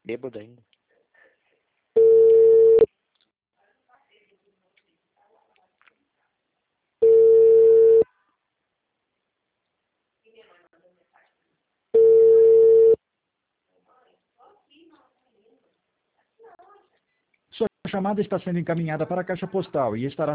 Bêbado ainda. Sua chamada está sendo encaminhada para a caixa postal e estará